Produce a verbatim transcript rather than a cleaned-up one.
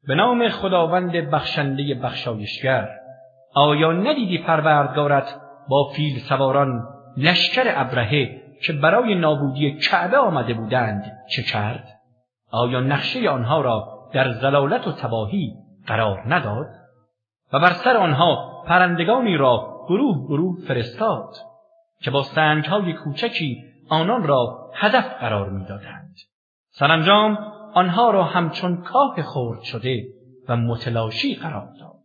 به نام خداوند بخشنده بخشایشگر. آیا ندیدی پروردگارت با فیل سواران لشکر ابرهه که برای نابودی کعبه آمده بودند چه کرد؟ آیا نقشه آنها را در ضلالت و تباهی قرار نداد؟ و بر سر آنها پرندگانی را گروه گروه فرستاد که با سنگ‌های کوچکی آنان را هدف قرار می‌دادند. سرانجام آنها را همچون کاه خرد شده و متلاشی قرار داد.